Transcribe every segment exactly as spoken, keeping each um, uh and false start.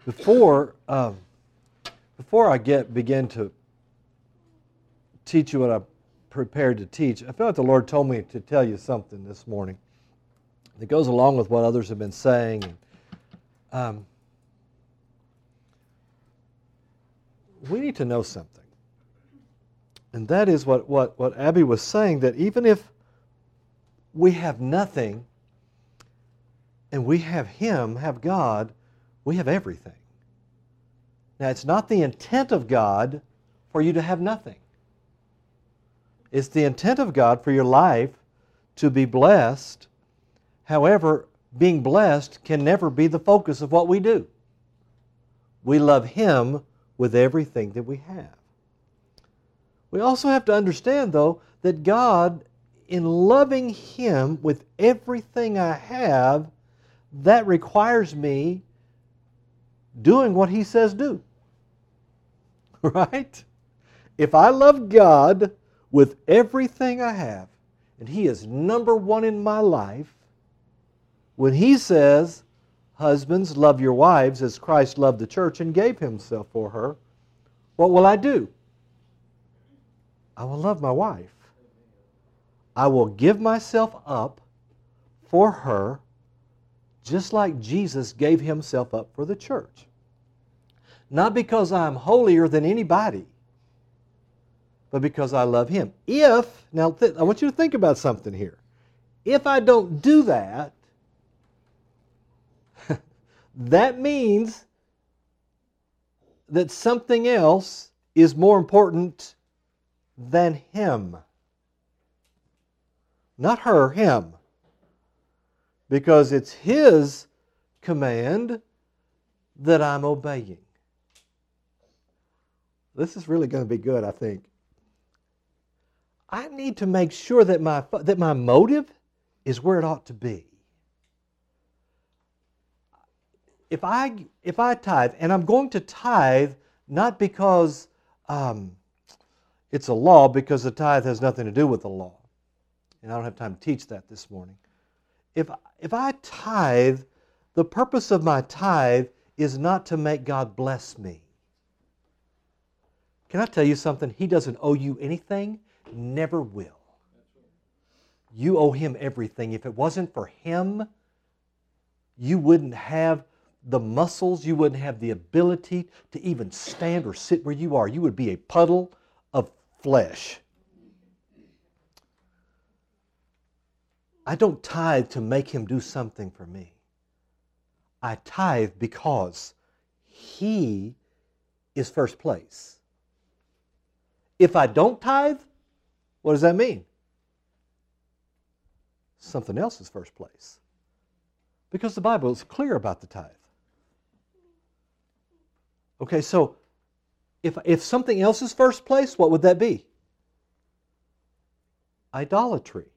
Before, um, before I get begin to teach you what I'm prepared to teach, I feel like the Lord told me to tell you something this morning that goes along with what others have been saying. Um, we need to know something. And that is what, what, what Abby was saying, that even if we have nothing and we have Him, have God, we have everything. Now, it's not the intent of God for you to have nothing. It's the intent of God for your life to be blessed. However, being blessed can never be the focus of what we do. We love Him with everything that we have. We also have to understand, though, that God, in loving Him with everything I have, that requires me doing what He says do. Right? If I love God with everything I have, and He is number one in my life, when He says, husbands, love your wives as Christ loved the church and gave Himself for her, what will I do? I will love my wife. I will give myself up for her, just like Jesus gave Himself up for the church. Not because I'm holier than anybody, but because I love Him. If, now th- I want you to think about something here. If I don't do that, that means that something else is more important than Him. Not her, Him. Because it's His command that I'm obeying. This is really going to be good, I think. I need to make sure that my, that my motive is where it ought to be. If I, if I tithe, and I'm going to tithe not because um, it's a law, because the tithe has nothing to do with the law. And I don't have time to teach that this morning. If, if I tithe, the purpose of my tithe is not to make God bless me. Can I tell you something? He doesn't owe you anything, never will. You owe Him everything. If it wasn't for Him, you wouldn't have the muscles, you wouldn't have the ability to even stand or sit where you are. You would be a puddle of flesh. I don't tithe to make Him do something for me. I tithe because He is first place. If I don't tithe, what does that mean? Something else is first place. Because the Bible is clear about the tithe. Okay, so if, if something else is first place, what would that be? Idolatry.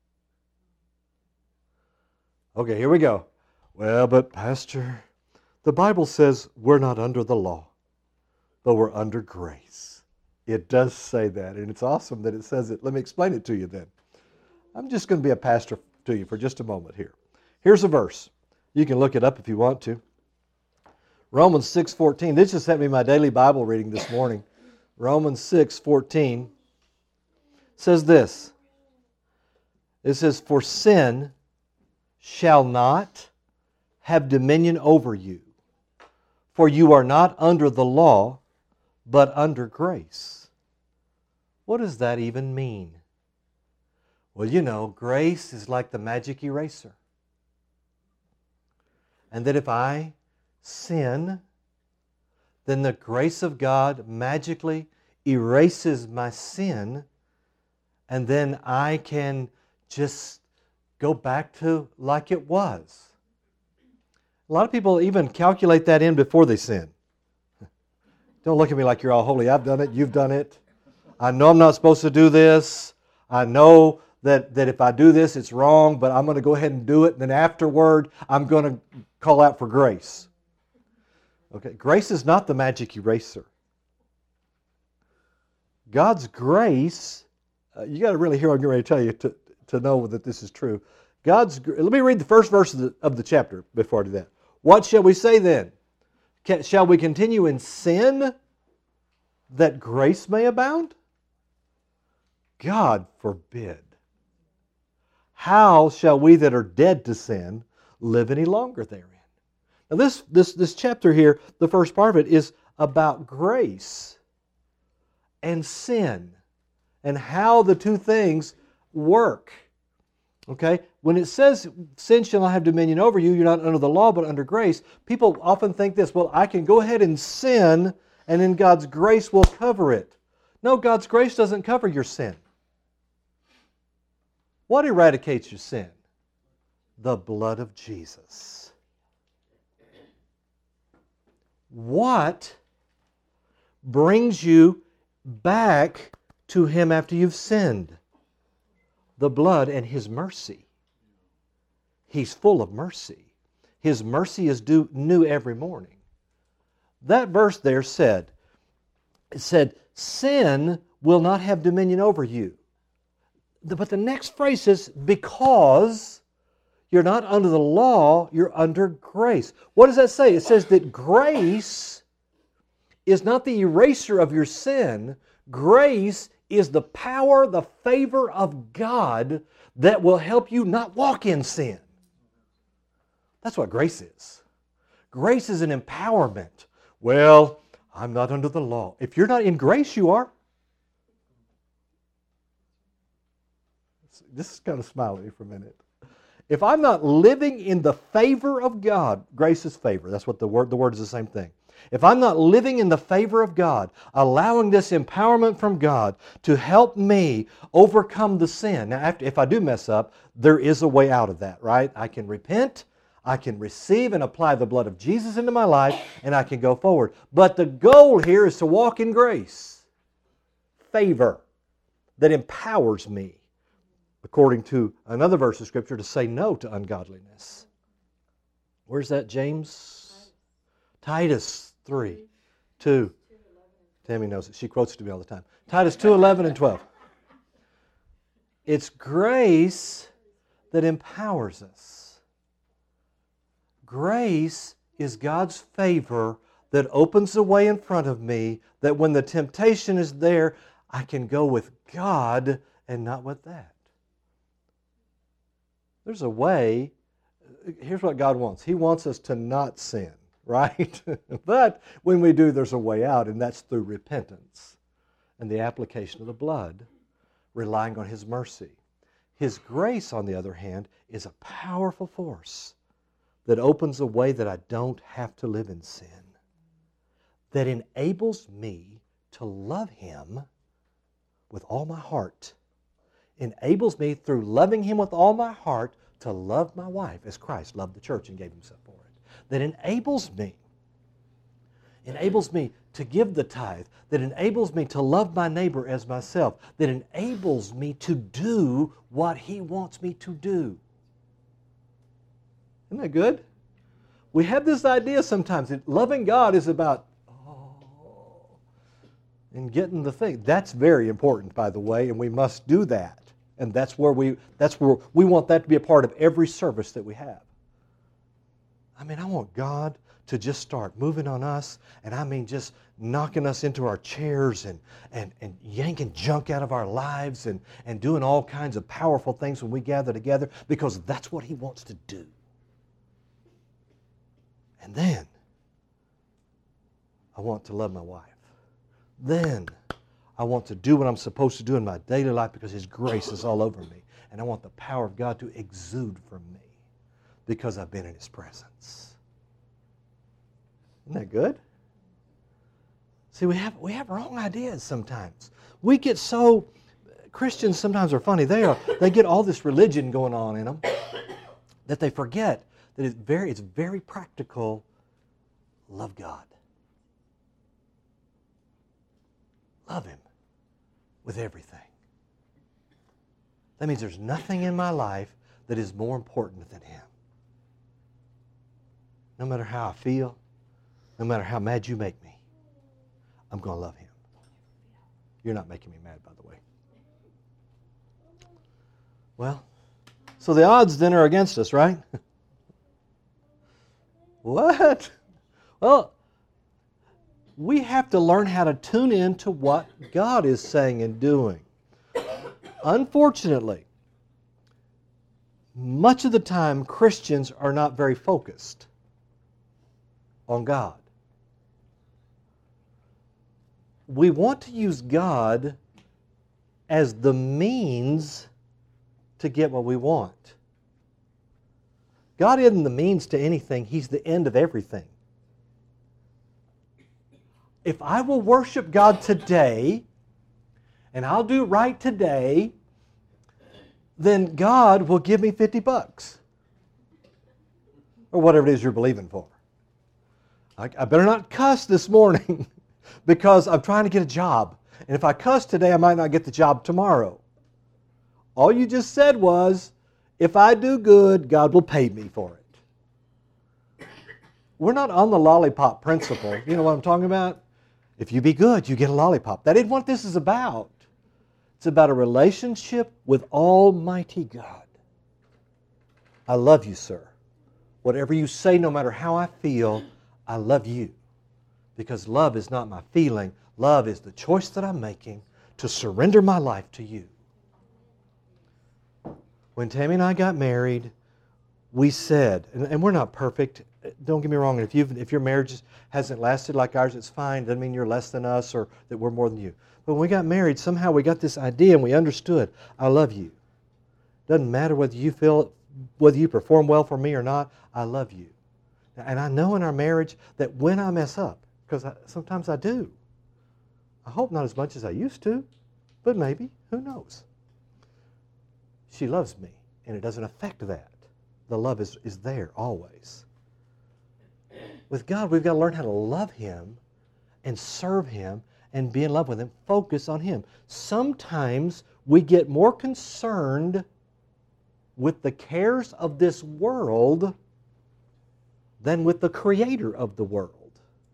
Okay, here we go. Well, but Pastor, the Bible says we're not under the law, but we're under grace. It does say that, and it's awesome that it says it. Let me explain it to you then. I'm just going to be a pastor to you for just a moment here. Here's a verse. You can look it up if you want to. Romans six fourteen. This just sent me my daily Bible reading this morning. Romans six fourteen says this. It says, for sin shall not have dominion over you, for you are not under the law, but under grace. What does that even mean? Well, you know, grace is like the magic eraser. And that if I sin, then the grace of God magically erases my sin, and then I can just go back to like it was. A lot of people even calculate that in before they sin. Don't look at me like you're all holy. I've done it. You've done it. I know I'm not supposed to do this. I know that, that if I do this, it's wrong, but I'm going to go ahead and do it. And then afterward, I'm going to call out for grace. Okay, grace is not the magic eraser. God's grace, uh, you got to really hear what I'm getting ready to tell you to, to know that this is true. God's, let me read the first verse of the, of the chapter before I do that. What shall we say then? Can, shall we continue in sin that grace may abound? God forbid. How shall we that are dead to sin live any longer therein? Now this, this, this chapter here, the first part of it, is about grace and sin and how the two things work. Okay? When it says sin shall not have dominion over you, you're not under the law but under grace, people often think this, well, I can go ahead and sin and then God's grace will cover it. No, God's grace doesn't cover your sin. What eradicates your sin? The blood of Jesus. What brings you back to Him after you've sinned? The blood and His mercy. He's full of mercy. His mercy is due, new every morning. That verse there said, it said, sin will not have dominion over you. But the next phrase says, because you're not under the law, you're under grace. What does that say? It says that grace is not the eraser of your sin. Grace is the power, the favor of God that will help you not walk in sin. That's what grace is. Grace is an empowerment. Well, I'm not under the law. If you're not in grace, you are. This is kind of smiley for a minute. If I'm not living in the favor of God, grace is favor. That's what the word, the word is the same thing. If I'm not living in the favor of God, allowing this empowerment from God to help me overcome the sin. Now, after, if I do mess up, there is a way out of that, right? I can repent, I can receive and apply the blood of Jesus into my life, and I can go forward. But the goal here is to walk in grace. Favor that empowers me, according to another verse of Scripture, to say no to ungodliness. Where's that, James? Titus three, two. Tammy knows it. She quotes it to me all the time. Titus two, eleven and twelve. It's grace that empowers us. Grace is God's favor that opens the way in front of me, that when the temptation is there, I can go with God and not with that. There's a way. Here's what God wants. He wants us to not sin, right? But when we do, there's a way out, and that's through repentance and the application of the blood, relying on His mercy. His grace, on the other hand, is a powerful force that opens a way that I don't have to live in sin, that enables me to love Him with all my heart, enables me through loving Him with all my heart to love my wife as Christ loved the church and gave Himself for it. That enables me, enables me to give the tithe, that enables me to love my neighbor as myself, that enables me to do what He wants me to do. Isn't that good? We have this idea sometimes that loving God is about oh, and getting the thing. That's very important, by the way, and we must do that. And that's where we that's where we want that to be a part of every service that we have. I mean, I want God to just start moving on us, and I mean just knocking us into our chairs and, and, and yanking junk out of our lives and, and doing all kinds of powerful things when we gather together, because that's what He wants to do. And then I want to love my wife. Then I want to do what I'm supposed to do in my daily life because His grace is all over me. And I want the power of God to exude from me because I've been in His presence. Isn't that good? See, we have we have wrong ideas sometimes. We get so, Christians sometimes are funny. They are they get all this religion going on in them that they forget that it's very it's very practical. Love God. Love Him with everything. That means there's nothing in my life that is more important than Him. No matter how I feel, no matter how mad you make me, I'm going to love Him. You're not making me mad, by the way. Well, so the odds then are against us, right? What? Well, We have to learn how to tune in to what God is saying and doing. Unfortunately, much of the time Christians are not very focused on God. We want to use God as the means to get what we want. God isn't the means to anything. He's the end of everything. If I will worship God today, and I'll do right today, then God will give me fifty bucks. Or whatever it is you're believing for. I, I better not cuss this morning because I'm trying to get a job. And if I cuss today, I might not get the job tomorrow. All you just said was, if I do good, God will pay me for it. We're not on the lollipop principle. You know what I'm talking about? If you be good, you get a lollipop. That isn't what this is about. It's about a relationship with Almighty God. I love you, sir. Whatever you say, no matter how I feel, I love you. Because love is not my feeling. Love is the choice that I'm making to surrender my life to you. When Tammy and I got married, we said, and, and we're not perfect. Don't get me wrong. If you've, if your marriage hasn't lasted like ours, it's fine. Doesn't mean you're less than us or that we're more than you. But when we got married, somehow we got this idea and we understood, I love you. Doesn't matter whether you feel, whether you perform well for me or not, I love you. And I know in our marriage that when I mess up, because sometimes I do, I hope not as much as I used to, but maybe, who knows? She loves me, and it doesn't affect that. The love is, is there always. With God, we've got to learn how to love Him and serve Him and be in love with Him. Focus on Him. Sometimes we get more concerned with the cares of this world than with the Creator of the world.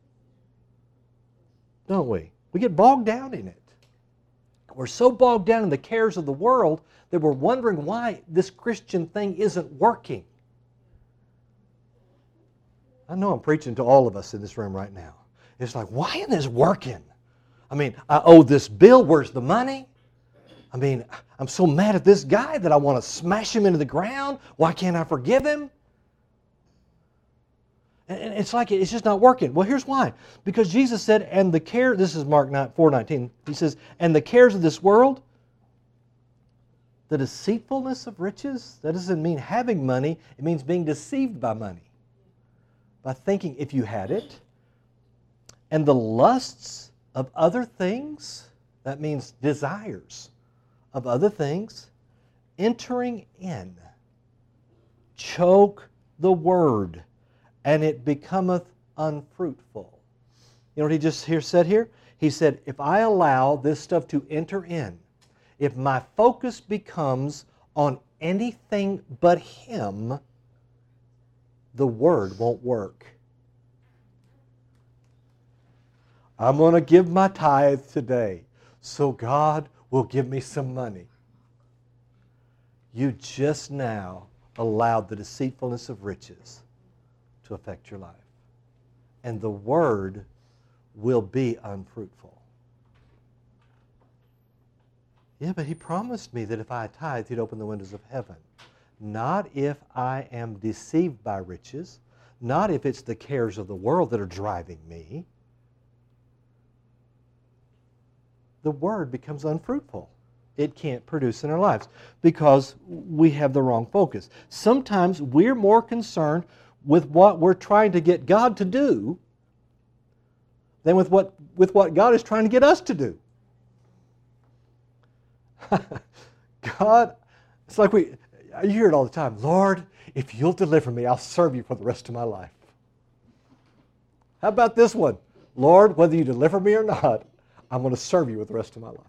Don't we? We get bogged down in it. We're so bogged down in the cares of the world that we're wondering why this Christian thing isn't working. I know I'm preaching to all of us in this room right now. It's like, why isn't this working? I mean, I owe this bill. Where's the money? I mean, I'm so mad at this guy that I want to smash him into the ground. Why can't I forgive him? And it's like it's just not working. Well, here's why. Because Jesus said, and the care, this is Mark four nineteen, He says, and the cares of this world, the deceitfulness of riches, that doesn't mean having money, it means being deceived by money. By thinking if you had it, and the lusts of other things, that means desires of other things, entering in, choke the word, and it becometh unfruitful. You know what he just here said here? He said, if I allow this stuff to enter in, if my focus becomes on anything but Him, the Word won't work. I'm going to give my tithe today, so God will give me some money. You just now allowed the deceitfulness of riches to affect your life. And the Word will be unfruitful. Yeah, but He promised me that if I tithe, He'd open the windows of heaven. Not if I am deceived by riches, not if it's the cares of the world that are driving me. The Word becomes unfruitful. It can't produce in our lives because we have the wrong focus. Sometimes we're more concerned with what we're trying to get God to do than with what, with what God is trying to get us to do. God, it's like we, you hear it all the time. Lord, if you'll deliver me, I'll serve you for the rest of my life. How about this one? Lord, whether you deliver me or not, I'm going to serve you with the rest of my life.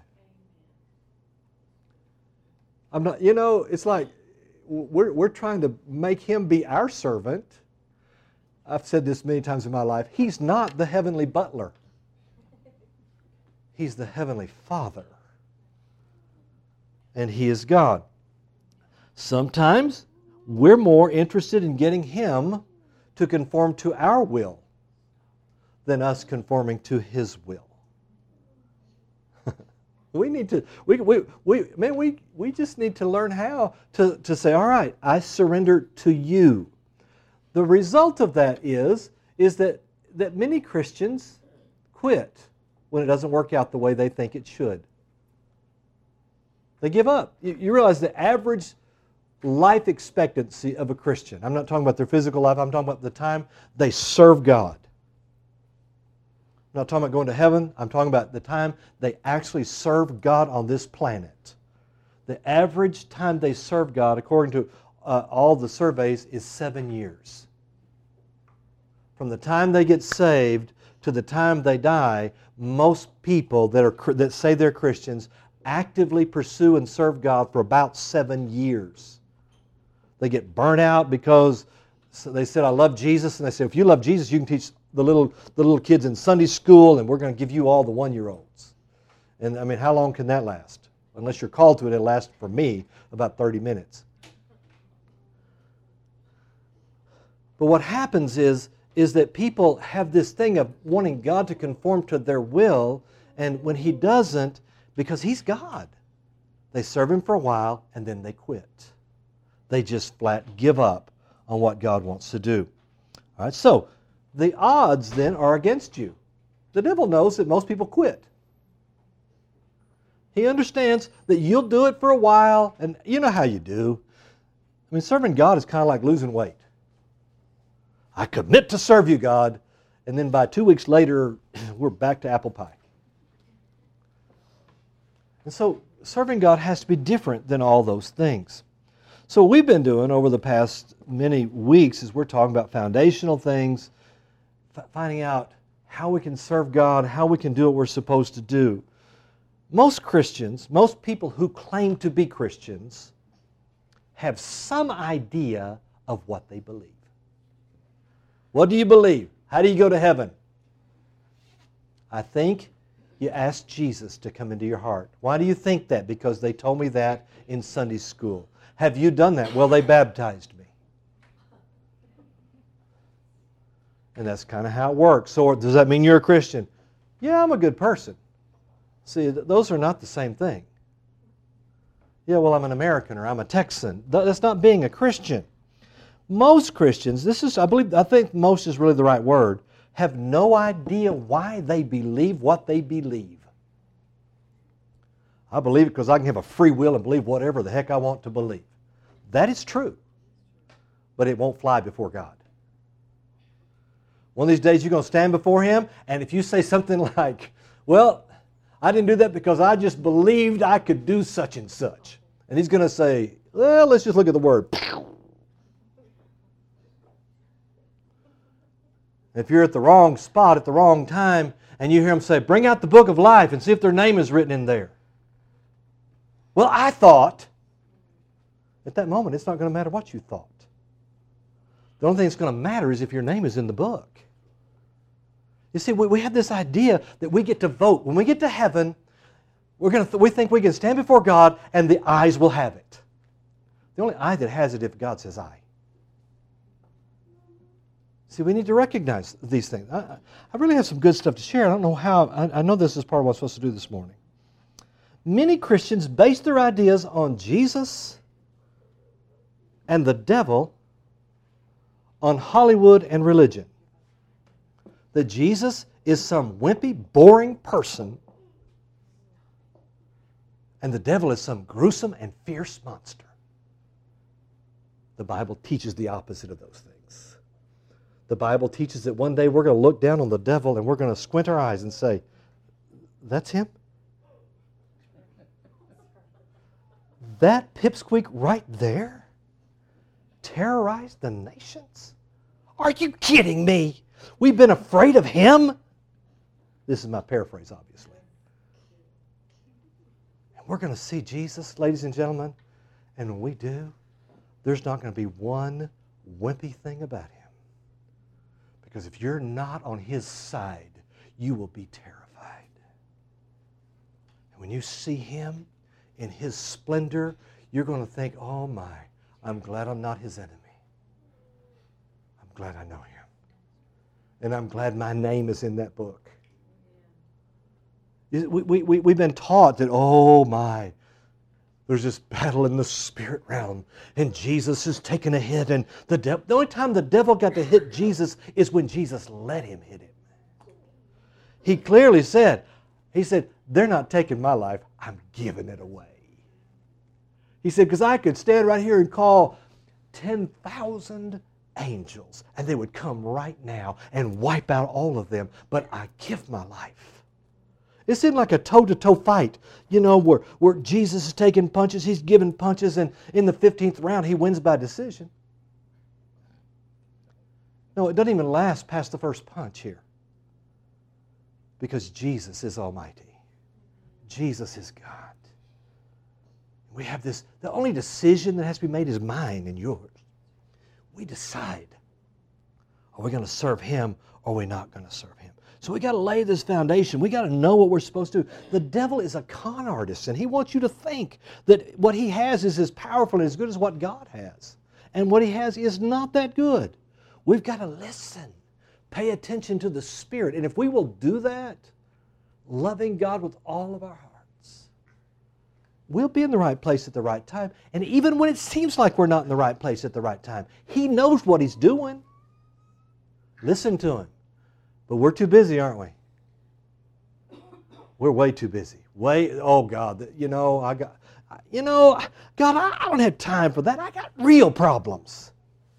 I'm not, you know, it's like we're, we're trying to make Him be our servant. I've said this many times in my life. He's not the heavenly butler. He's the heavenly Father. And He is God. Sometimes we're more interested in getting Him to conform to our will than us conforming to His will. We need to, we, we, we, man, we, we just need to learn how to, to say, all right, I surrender to you. The result of that is, is that, that many Christians quit when it doesn't work out the way they think it should. They give up. You, you realize the average life expectancy of a Christian, I'm not talking about their physical life, I'm talking about the time they serve God. I'm not talking about going to heaven. I'm talking about the time they actually serve God on this planet. The average time they serve God, according to uh, all the surveys, is seven years. From the time they get saved to the time they die, most people that are that say they're Christians actively pursue and serve God for about seven years. They get burnt out because they said, I love Jesus. And they say, if you love Jesus, you can teach the little, the little kids in Sunday school, and we're going to give you all the one-year-olds. And I mean, how long can that last? Unless you're called to it, it'll last, for me, about thirty minutes. But what happens is, is that people have this thing of wanting God to conform to their will, and when He doesn't, because He's God, they serve Him for a while, and then they quit. They just flat give up on what God wants to do. All right, so the odds then are against you. The devil knows that most people quit. He understands that you'll do it for a while, and you know how you do. I mean, serving God is kind of like losing weight. I commit to serve you, God, and then by two weeks later, we're back to apple pie. And so serving God has to be different than all those things. So what we've been doing over the past many weeks is we're talking about foundational things, f- finding out how we can serve God, how we can do what we're supposed to do. Most Christians, most people who claim to be Christians, have some idea of what they believe. What do you believe? How do you go to heaven? I think you ask Jesus to come into your heart. Why do you think that? Because they told me that in Sunday school. Have you done that? Well, they baptized me. And that's kind of how it works. So does that mean you're a Christian? Yeah, I'm a good person. See, th- those are not the same thing. Yeah, well, I'm an American or I'm a Texan. Th- that's not being a Christian. Most Christians, this is, I believe, I think most is really the right word, have no idea why they believe what they believe. I believe it because I can have a free will and believe whatever the heck I want to believe. That is true, but it won't fly before God. One of these days you're going to stand before Him, and if you say something like, well, I didn't do that because I just believed I could do such and such. And He's going to say, well, let's just look at the word. If you're at the wrong spot at the wrong time, and you hear Him say, bring out the book of life and see if their name is written in there. Well, I thought. At that moment, it's not going to matter what you thought. The only thing that's going to matter is if your name is in the book. You see, we, we have this idea that we get to vote. When we get to heaven, we're going to th- we think we can stand before God and the ayes will have it. The only eye that has it if God says aye. See, we need to recognize these things. I, I really have some good stuff to share. I don't know how. I, I know this is part of what I'm supposed to do this morning. Many Christians base their ideas on Jesus and the devil, on Hollywood and religion. That Jesus is some wimpy, boring person, and the devil is some gruesome and fierce monster. The Bible teaches the opposite of those things. The Bible teaches that one day we're going to look down on the devil and we're going to squint our eyes and say, that's him? That pipsqueak right there terrorized the nations? Are you kidding me? We've been afraid of him? This is my paraphrase, obviously. And we're going to see Jesus, ladies and gentlemen, and when we do, there's not going to be one wimpy thing about him. Because if you're not on his side, you will be terrified. And when you see him in his splendor, you're going to think, oh my, I'm glad I'm not his enemy. I'm glad I know him. And I'm glad my name is in that book. We, we, we, we've been taught that, oh my, there's this battle in the spirit realm, and Jesus is taking a hit, and the devil, the only time the devil got to hit Jesus is when Jesus let him hit him. He clearly said, he said, they're not taking my life, I'm giving it away. He said, because I could stand right here and call ten thousand angels, and they would come right now and wipe out all of them, but I give my life. It seemed like a toe-to-toe fight, you know, where, where Jesus is taking punches, he's giving punches, and in the fifteenth round, he wins by decision. No, it doesn't even last past the first punch here. Because Jesus is Almighty. Jesus is God. We have this, the only decision that has to be made is mine and yours. We decide, are we going to serve Him or are we not going to serve Him? So we got to lay this foundation. We got to know what we're supposed to do. The devil is a con artist, and he wants you to think that what he has is as powerful and as good as what God has. And what he has is not that good. We've got to listen, pay attention to the Spirit. And if we will do that, loving God with all of our hearts, we'll be in the right place at the right time. And even when it seems like we're not in the right place at the right time, He knows what He's doing. Listen to Him. But we're too busy, aren't we? We're way too busy. Way, oh God, you know, I got, you know, God, I, I don't have time for that. I got real problems.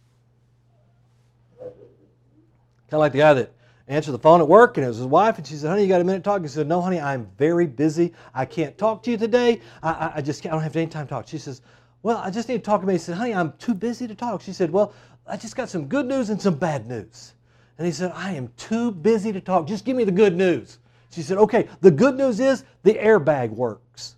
Kind of like the guy that answered the phone at work, and it was his wife, and she said, honey, you got a minute to talk? He said, no, honey, I'm very busy. I can't talk to you today. I, I, I just can't, I don't have any time to talk. She says, well, I just need to talk to me. He said, honey, I'm too busy to talk. She said, well, I just got some good news and some bad news. And he said, I am too busy to talk. Just give me the good news. She said, okay, the good news is the airbag works.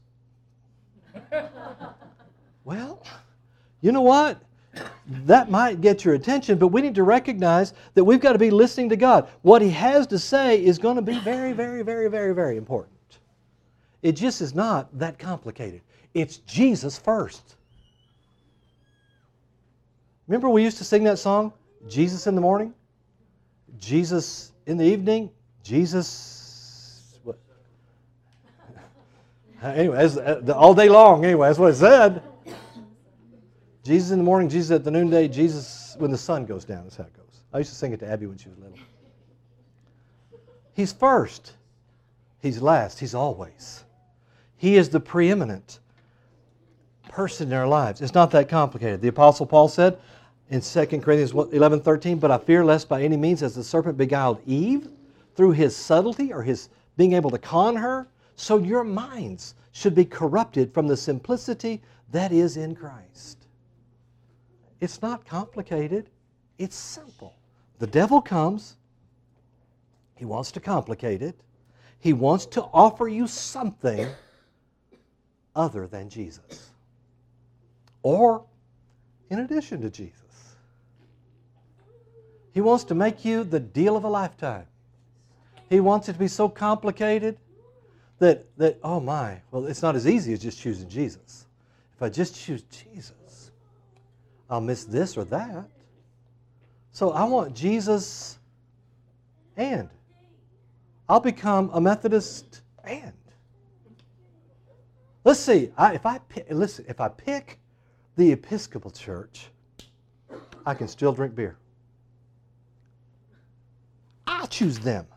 Well, you know what? That might get your attention, but we need to recognize that we've got to be listening to God. What He has to say is going to be very, very, very, very, very important. It just is not that complicated. It's Jesus first. Remember we used to sing that song, Jesus in the morning? Jesus in the evening? Jesus... What? Anyway, that's, uh, all day long, anyway, that's what it said. Jesus in the morning, Jesus at the noonday, Jesus when the sun goes down. That's how it goes. I used to sing it to Abby when she was little. He's first. He's last. He's always. He is the preeminent person in our lives. It's not that complicated. The Apostle Paul said in Second Corinthians eleven thirteen, but I fear lest by any means as the serpent beguiled Eve through his subtlety or his being able to con her, so your minds should be corrupted from the simplicity that is in Christ. It's not complicated. It's simple. The devil comes. He wants to complicate it. He wants to offer you something other than Jesus. Or in addition to Jesus. He wants to make you the deal of a lifetime. He wants it to be so complicated that, that, oh my, well, it's not as easy as just choosing Jesus. If I just choose Jesus, I'll miss this or that. So I want Jesus and I'll become a Methodist and. Let's see, I, if I pick, listen, if I pick the Episcopal Church, I can still drink beer. I'll choose them.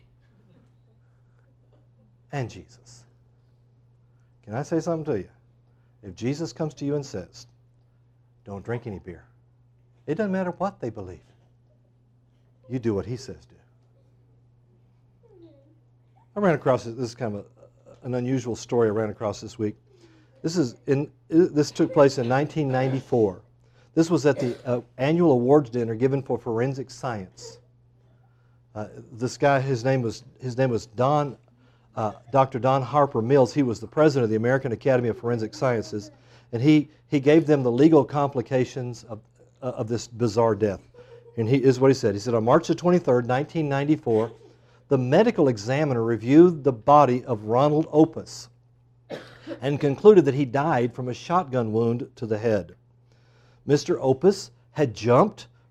And Jesus. Can I say something to you? If Jesus comes to you and says, don't drink any beer, it doesn't matter what they believe. You do what He says do. I ran across this, this is kind of a, an unusual story I ran across this week. This is in this took place in nineteen ninety-four. This was at the uh, annual awards dinner given for forensic science. Uh, this guy, his name was his name was Don, uh, Doctor Don Harper Mills. He was the president of the American Academy of Forensic Sciences, and he he gave them the legal complications of uh, of this bizarre death. And he is what he said. He said on March the twenty-third, nineteen ninety-four, the medical examiner reviewed the body of Ronald Opus and concluded that he died from a shotgun wound to the head. Mister Opus had jumped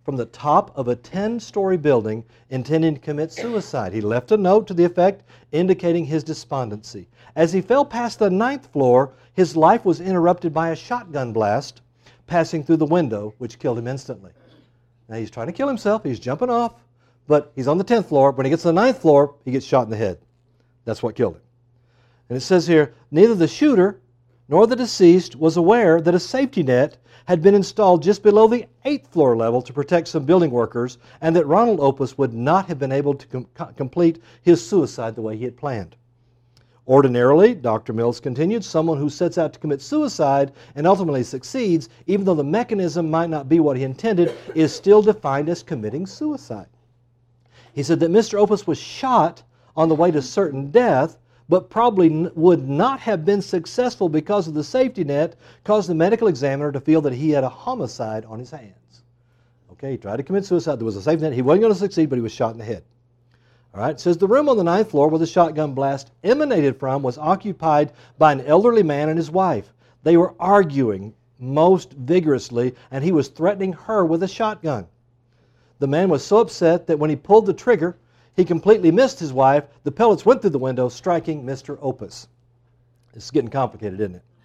from the top of a ten-story building intending to commit suicide. He left a note to the effect indicating his despondency. As he fell past the ninth floor, his life was interrupted by a shotgun blast passing through the window, which killed him instantly. Now he's trying to kill himself. He's jumping off, but he's on the tenth floor. When he gets to the ninth floor, he gets shot in the head. That's what killed him. And it says here, neither the shooter nor the deceased was aware that a safety net had been installed just below the eighth floor level to protect some building workers, and that Ronald Opus would not have been able to com- complete his suicide the way he had planned. Ordinarily, Doctor Mills continued, someone who sets out to commit suicide and ultimately succeeds, even though the mechanism might not be what he intended, is still defined as committing suicide. He said that Mister Opus was shot on the way to certain death, but probably n- would not have been successful because of the safety net, caused the medical examiner to feel that he had a homicide on his hands. Okay, he tried to commit suicide. There was a safety net. He wasn't going to succeed, but he was shot in the head. All right, it says the room on the ninth floor where the shotgun blast emanated from was occupied by an elderly man and his wife. They were arguing most vigorously, and he was threatening her with a shotgun. The man was so upset that when he pulled the trigger, he completely missed his wife. The pellets went through the window, striking Mister Opus. It's getting complicated, isn't it?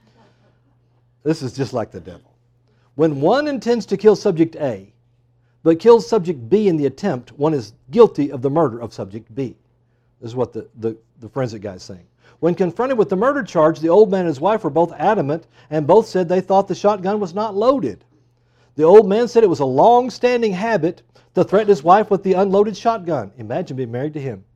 This is just like the devil. When one intends to kill subject A, but kills subject B in the attempt, one is guilty of the murder of subject B. This is what the, the, the forensic guy is saying. When confronted with the murder charge, the old man and his wife were both adamant, and both said they thought the shotgun was not loaded. The old man said it was a long-standing habit to threaten his wife with the unloaded shotgun. Imagine being married to him.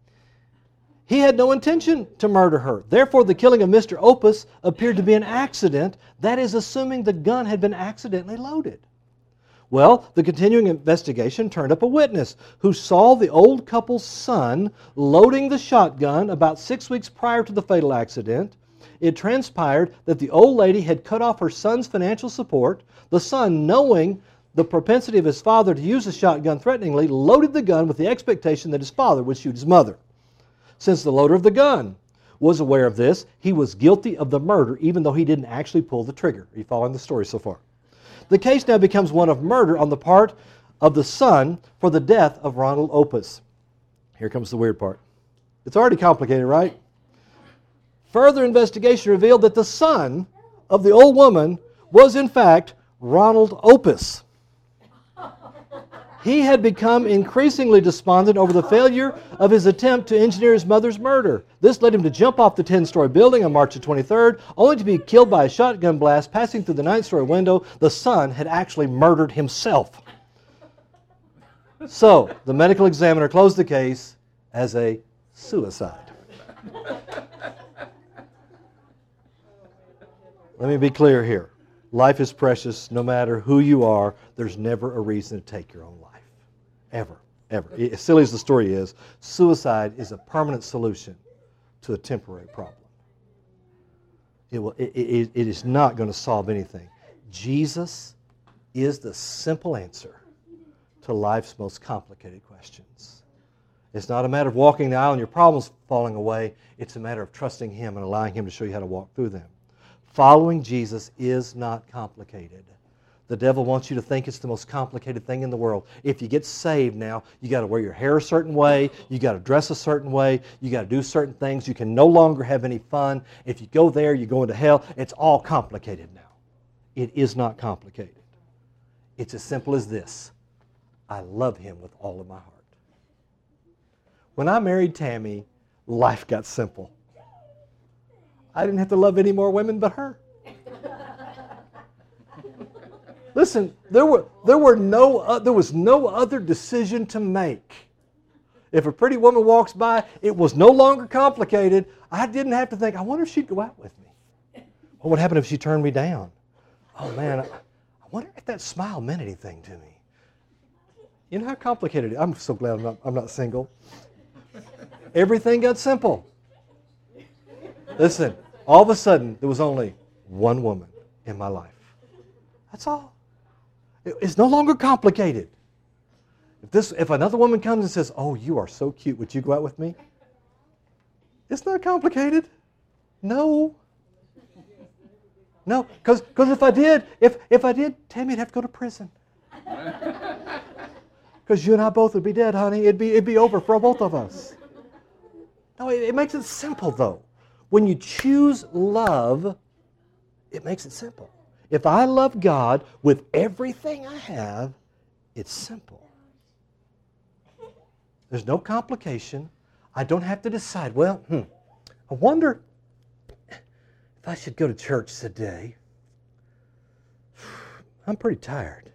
He had no intention to murder her. Therefore, the killing of Mister Opus appeared to be an accident, that is, assuming the gun had been accidentally loaded. Well, the continuing investigation turned up a witness who saw the old couple's son loading the shotgun about six weeks prior to the fatal accident. It transpired that the old lady had cut off her son's financial support. The son, knowing the propensity of his father to use the shotgun threateningly, loaded the gun with the expectation that his father would shoot his mother. Since the loader of the gun was aware of this, he was guilty of the murder, even though he didn't actually pull the trigger. Are you following the story so far? The case now becomes one of murder on the part of the son for the death of Ronald Opus. Here comes the weird part. It's already complicated, right? Further investigation revealed that the son of the old woman was, in fact, Ronald Opus. He had become increasingly despondent over the failure of his attempt to engineer his mother's murder. This led him to jump off the ten-story building on March the twenty-third, only to be killed by a shotgun blast passing through the ninth-story window. The son had actually murdered himself. So, the medical examiner closed the case as a suicide. Let me be clear here. Life is precious. No matter who you are, there's never a reason to take your own life. Ever, ever. As silly as the story is, suicide is a permanent solution to a temporary problem. It, will, it, it, it is not going to solve anything. Jesus is the simple answer to life's most complicated questions. It's not a matter of walking the aisle and your problems falling away. It's a matter of trusting Him and allowing Him to show you how to walk through them. Following Jesus is not complicated. The devil wants you to think it's the most complicated thing in the world. If you get saved now, you got to wear your hair a certain way, you got to dress a certain way, you got to do certain things. You can no longer have any fun. If you go there, you go into hell. It's all complicated now. It is not complicated. It's as simple as this. I love Him with all of my heart. When I married Tammy, life got simple. I didn't have to love any more women but her. Listen, there were there were no uh, there was no other decision to make. If a pretty woman walks by, it was no longer complicated. I didn't have to think, I wonder if she'd go out with me. What would happen if she turned me down? Oh man, I, I wonder if that smile meant anything to me. You know how complicated it is. I'm so glad I'm not, I'm not single. Everything got simple. Listen, all of a sudden, there was only one woman in my life. That's all. It's no longer complicated. If this, if another woman comes and says, "Oh, you are so cute, would you go out with me?" It's not complicated. No. No, because if I did, if, if I did, Tammy'd have to go to prison. because you and I both would be dead, honey. It'd be, it'd be over for both of us. No, it, it makes it simple, though. When you choose love, it makes it simple. If I love God with everything I have, it's simple. There's no complication. I don't have to decide, well, hmm, I wonder if I should go to church today. I'm pretty tired.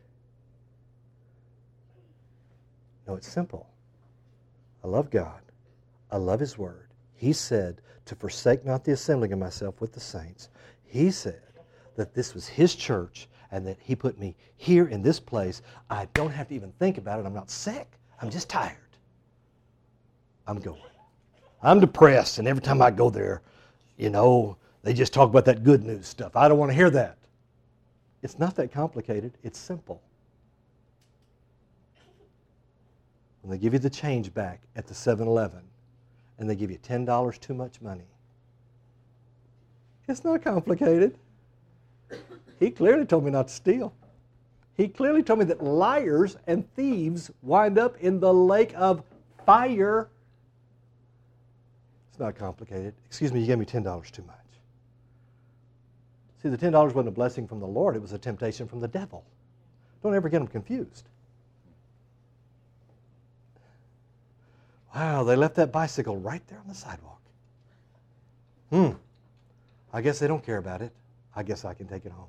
No, it's simple. I love God. I love His Word. He said to forsake not the assembling of myself with the saints. He said that this was His church and that He put me here in this place. I don't have to even think about it. I'm not sick. I'm just tired. I'm going. I'm depressed, and every time I go there, you know, they just talk about that good news stuff. I don't want to hear that. It's not that complicated. It's simple. When they give you the change back at the seven eleven and they give you ten dollars too much money, it's not complicated. He clearly told me not to steal. He clearly told me that liars and thieves wind up in the lake of fire. It's not complicated. Excuse me, you gave me ten dollars too much. See, the ten dollars wasn't a blessing from the Lord. It was a temptation from the devil. Don't ever get them confused. Wow, they left that bicycle right there on the sidewalk. Hmm. I guess they don't care about it. I guess I can take it home.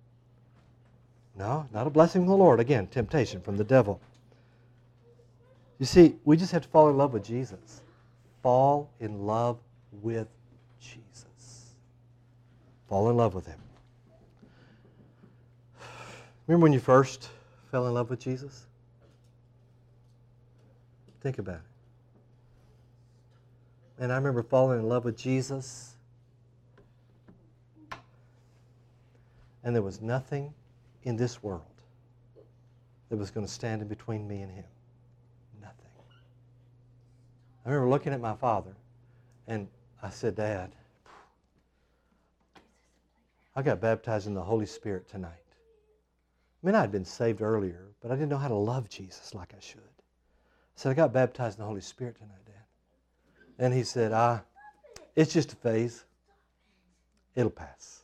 No, not a blessing from the Lord. Again, temptation from the devil. You see, we just have to fall in love with Jesus. Fall in love with Jesus. Fall in love with Him. Remember when you first fell in love with Jesus? Think about it. And I remember falling in love with Jesus, and there was nothing in this world that was going to stand in between me and Him. Nothing. I remember looking at my father, and I said, Dad, I got baptized in the Holy Spirit tonight. I mean, I had been saved earlier, but I didn't know how to love Jesus like I should. I said, I got baptized in the Holy Spirit tonight, Dad. And he said, ah, it's just a phase. It'll pass.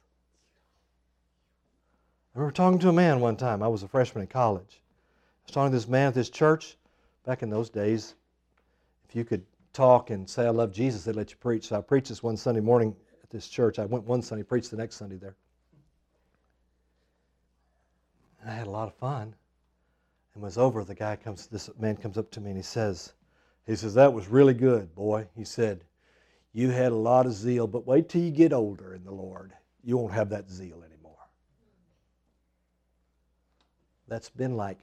I remember talking to a man one time. I was a freshman in college. I was talking to this man at this church. Back in those days, if you could talk and say, I love Jesus, they'd let you preach. So I preached this one Sunday morning at this church. I went one Sunday, preached the next Sunday there. And I had a lot of fun. And when it was over, the guy comes, this man comes up to me and he says, He says, that was really good, boy. He said, you had a lot of zeal, but wait till you get older in the Lord. You won't have that zeal anymore. That's been like,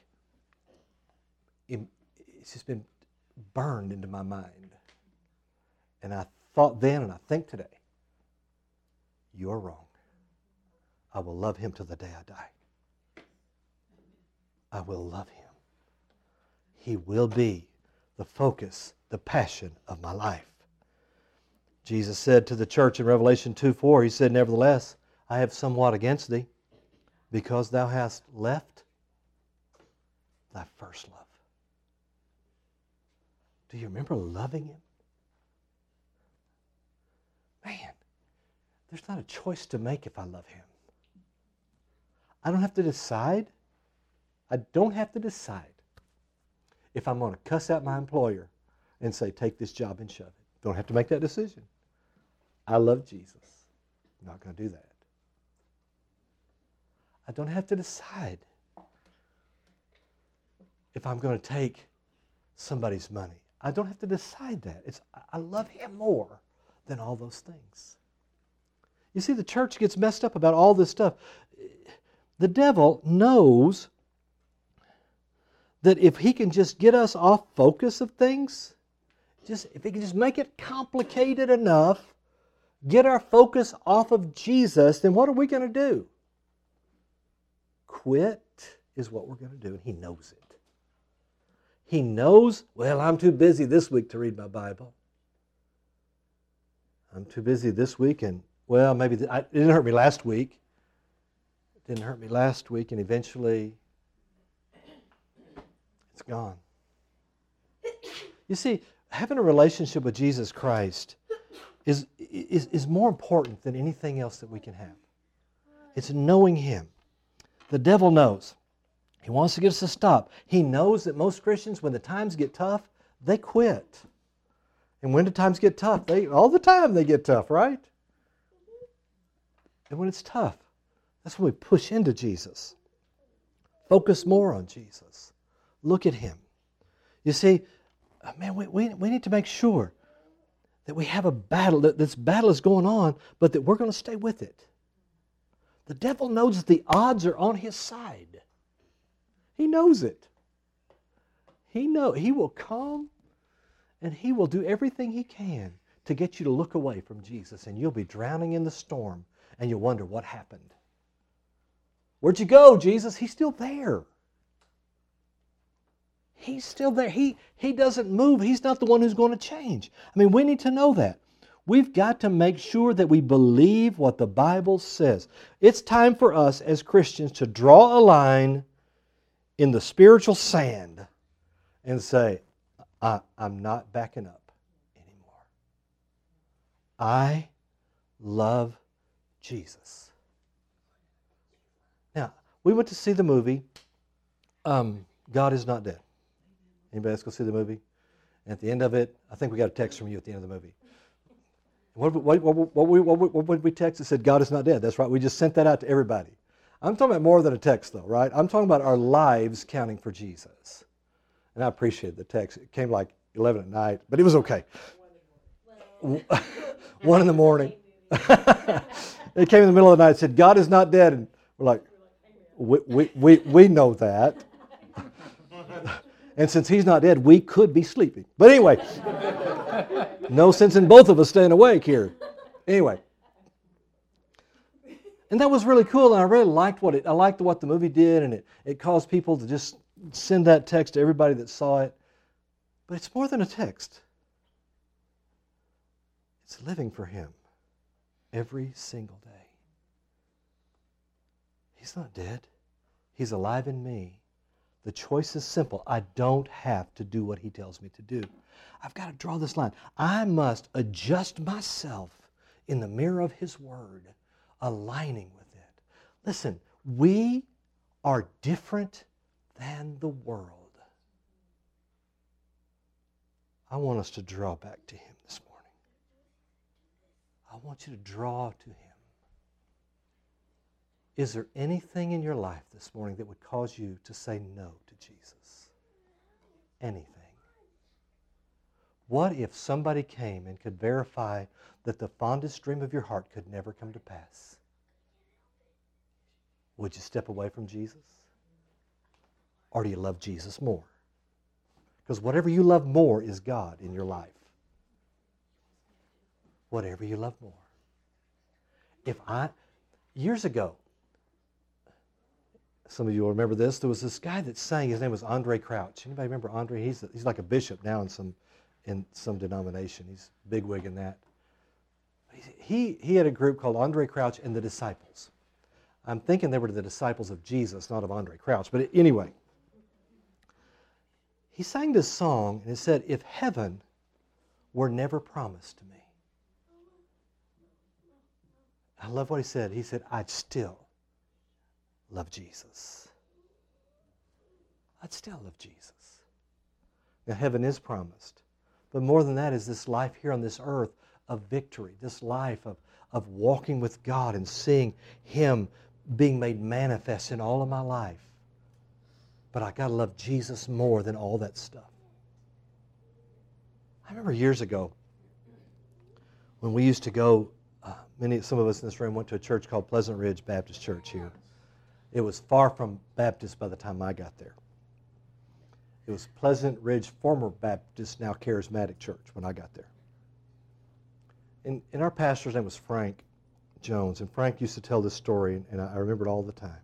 it's just been burned into my mind. And I thought then and I think today, you're wrong. I will love Him till the day I die. I will love Him. He will be the focus, the passion of my life. Jesus said to the church in Revelation two four, He said, nevertheless, I have somewhat against thee, because thou hast left thy first love. Do you remember loving Him? Man, there's not a choice to make if I love Him. I don't have to decide. I don't have to decide if I'm going to cuss out my employer and say, take this job and shove it. Don't have to make that decision. I love Jesus. I'm not going to do that. I don't have to decide if I'm going to take somebody's money. I don't have to decide that. It's I love Him more than all those things. You see, the church gets messed up about all this stuff. The devil knows that if he can just get us off focus of things, just if he can just make it complicated enough, get our focus off of Jesus, then what are we going to do? Quit is what we're going to do, and He knows it. He knows, well, I'm too busy this week to read my Bible. I'm too busy this week, and, well, maybe th- I, it didn't hurt me last week. It didn't hurt me last week, and eventually it's gone. You see, having a relationship with Jesus Christ is, is, is more important than anything else that we can have. It's knowing Him. The devil knows. He wants to get us to stop. He knows that most Christians, when the times get tough, they quit. And when the times get tough, they all the time they get tough, right? And when it's tough, that's when we push into Jesus. Focus more on Jesus. Look at Him. You see, man, we, we, we need to make sure that we have a battle, that this battle is going on, but that we're going to stay with it. The devil knows that the odds are on his side. He knows it. He know he will come and he will do everything he can to get you to look away from Jesus, and you'll be drowning in the storm and you'll wonder what happened. Where'd you go, Jesus? He's still there. He's still there. He, he doesn't move. He's not the one who's going to change. I mean, we need to know that. We've got to make sure that we believe what the Bible says. It's time for us as Christians to draw a line in the spiritual sand and say, I, I'm not backing up anymore. I love Jesus. Now, we went to see the movie, um, God is Not Dead. Anybody else go see the movie? And at the end of it, I think we got a text from you at the end of the movie. What, what, what, what, what, what, what, what would we text? It said, God is not dead. That's right. We just sent that out to everybody. I'm talking about more than a text, though, right? I'm talking about our lives counting for Jesus. And I appreciate the text. It came like eleven at night, but it was okay. One in the morning. It came in the middle of the night and said, God is not dead. And we're like, we, we, we, we know that. And since He's not dead, we could be sleeping. But anyway, no sense in both of us staying awake here. Anyway. And that was really cool, and I really liked what it I liked what the movie did, and it, it caused people to just send that text to everybody that saw it. But it's more than a text. It's living for Him every single day. He's not dead. He's alive in me. The choice is simple. I don't have to do what He tells me to do. I've got to draw this line. I must adjust myself in the mirror of His Word, aligning with it. Listen, we are different than the world. I want us to draw back to Him this morning. I want you to draw to Him. Is there anything in your life this morning that would cause you to say no to Jesus? Anything. What if somebody came and could verify that the fondest dream of your heart could never come to pass? Would you step away from Jesus? Or do you love Jesus more? Because whatever you love more is God in your life. Whatever you love more. If I, years ago, some of you will remember this, there was this guy that sang, his name was Andre Crouch. Anybody remember Andre? He's, he's like a bishop now in some, in some denomination. He's bigwig in that. He, he had a group called Andre Crouch and the Disciples. I'm thinking they were the disciples of Jesus, not of Andre Crouch. But anyway, he sang this song and it said, if heaven were never promised to me. I love what he said. He said, I'd still love Jesus. I'd still love Jesus. Now, heaven is promised. But more than that is this life here on this earth of victory, this life of, of walking with God and seeing Him being made manifest in all of my life. But I got to love Jesus more than all that stuff. I remember years ago when we used to go, uh, many, some of us in this room went to a church called Pleasant Ridge Baptist Church here. It was far from Baptist by the time I got there. It was Pleasant Ridge, former Baptist, now Charismatic Church when I got there. And, and our pastor's name was Frank Jones, and Frank used to tell this story, and, and I, I remember it all the time.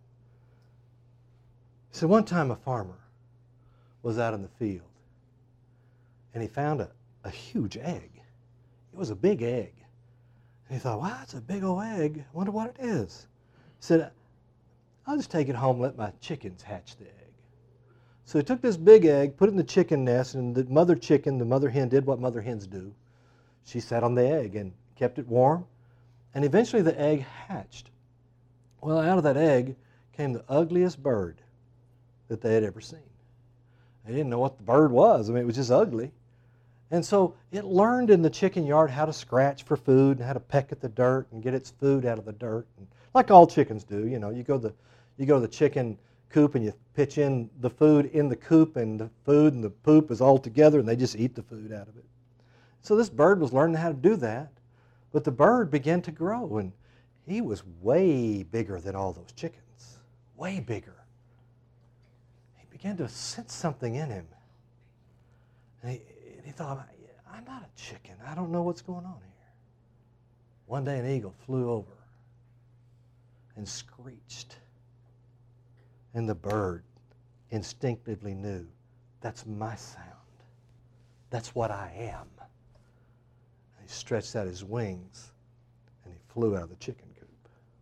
He said one time a farmer was out in the field, and he found a, a huge egg. It was a big egg. And he thought, wow, it's a big old egg. I wonder what it is. He said, I'll just take it home and let my chickens hatch the egg. So he took this big egg, put it in the chicken nest, and the mother chicken, the mother hen, did what mother hens do. She sat on the egg and kept it warm, and eventually the egg hatched. Well, out of that egg came the ugliest bird that they had ever seen. They didn't know what the bird was. I mean, it was just ugly. And so it learned in the chicken yard how to scratch for food and how to peck at the dirt and get its food out of the dirt. And like all chickens do, you know, you go to the, you go to the chicken coop and you pitch in the food in the coop, and the food and the poop is all together, and they just eat the food out of it. So this bird was learning how to do that, but the bird began to grow, and he was way bigger than all those chickens, way bigger. He began to sense something in him. And he, and he thought, I'm not a chicken. I don't know what's going on here. One day an eagle flew over and screeched. And the bird instinctively knew, that's my sound. That's what I am. And he stretched out his wings and he flew out of the chicken coop.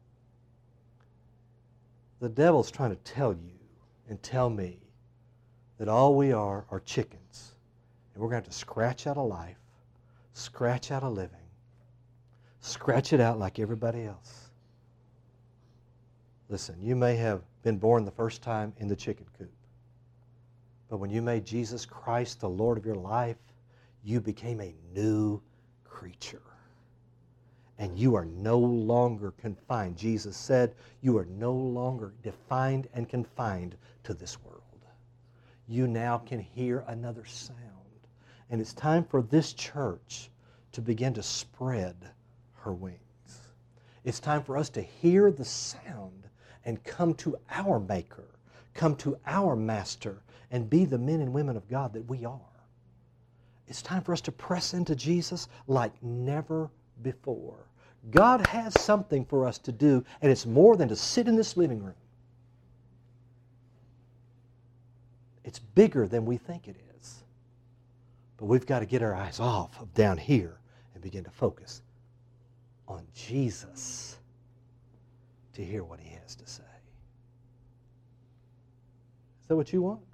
The devil's trying to tell you and tell me that all we are are chickens. And we're going to have to scratch out a life, scratch out a living, scratch it out like everybody else. Listen, you may have been born the first time in the chicken coop, but when you made Jesus Christ the Lord of your life, you became a new creature. And you are no longer confined. Jesus said, you are no longer defined and confined to this world. You now can hear another sound. And it's time for this church to begin to spread her wings. It's time for us to hear the sound and come to our Maker, come to our Master, and be the men and women of God that we are. It's time for us to press into Jesus like never before. God has something for us to do, and it's more than to sit in this living room. It's bigger than we think it is. But we've got to get our eyes off of down here and begin to focus on Jesus to hear what He has to say. Is that what you want?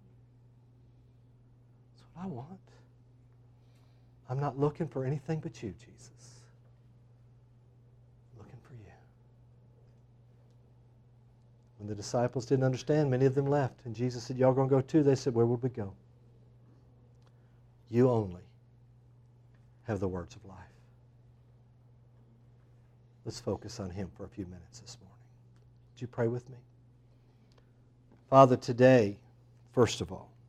That's what I want. I'm not looking for anything but you, Jesus. I'm looking for you. When the disciples didn't understand, many of them left. And Jesus said, y'all going to go too? They said, where would we go? You only have the words of life. Let's focus on Him for a few minutes this morning. Would you pray with me? Father, today, first of all,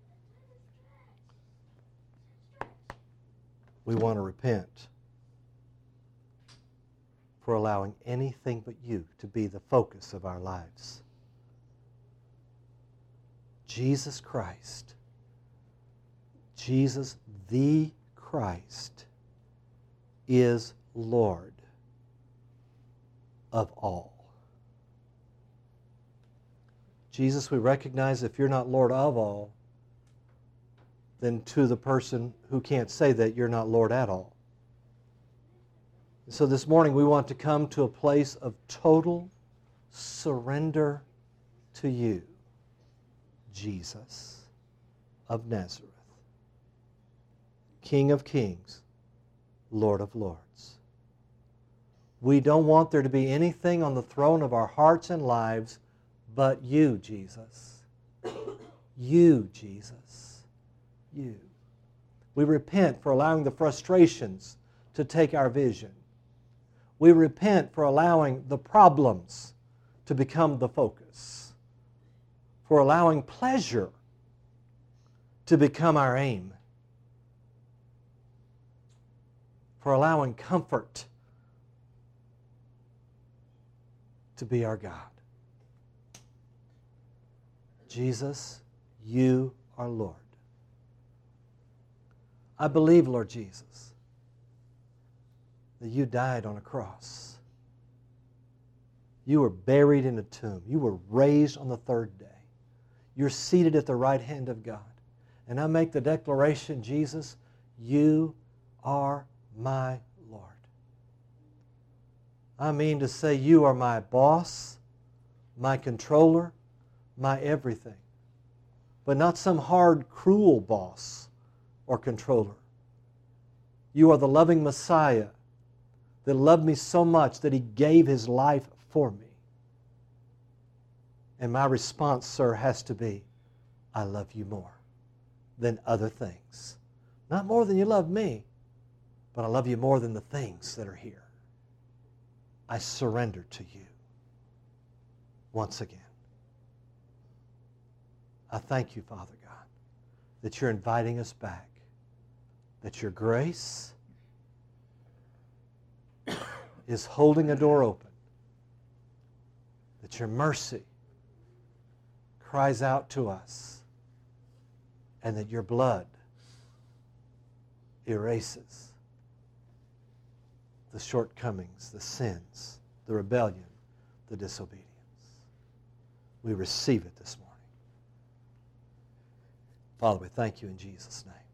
we want to repent for allowing anything but you to be the focus of our lives. Jesus Christ, Jesus the Christ, is Lord of all. Jesus, we recognize if you're not Lord of all, then to the person who can't say that, you're not Lord at all. So this morning we want to come to a place of total surrender to you, Jesus of Nazareth, King of kings, Lord of lords. We don't want there to be anything on the throne of our hearts and lives but you, Jesus. You, Jesus. You. We repent for allowing the frustrations to take our vision. We repent for allowing the problems to become the focus, for allowing pleasure to become our aim, for allowing comfort to be our God. Jesus, you are Lord. I believe, Lord Jesus, that you died on a cross. You were buried in a tomb. You were raised on the third day. You're seated at the right hand of God. And I make the declaration, Jesus, you are my Lord. I mean to say you are my boss, my controller, my everything. but not some hard, cruel boss or controller. You are the loving Messiah that loved me so much that He gave His life for me. And my response, sir, has to be, I love you more than other things. Not more than you love me, but I love you more than the things that are here. I surrender to you once again. I thank you, Father God, that you're inviting us back, that your grace is holding a door open, that your mercy cries out to us, and that your blood erases the shortcomings, the sins, the rebellion, the disobedience. We receive it this morning. Father, we thank you in Jesus' name.